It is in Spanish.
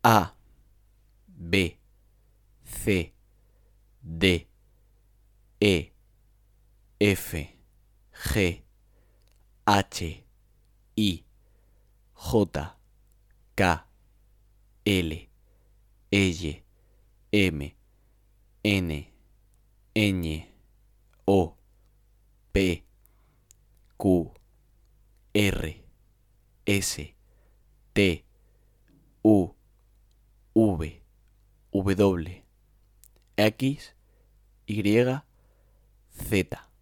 A, B, C, D, E, F, G, H, I, J, K, L, L, M, N, Ñ, O, P, Q, R, S, T, U, V, W, X, Y, Z.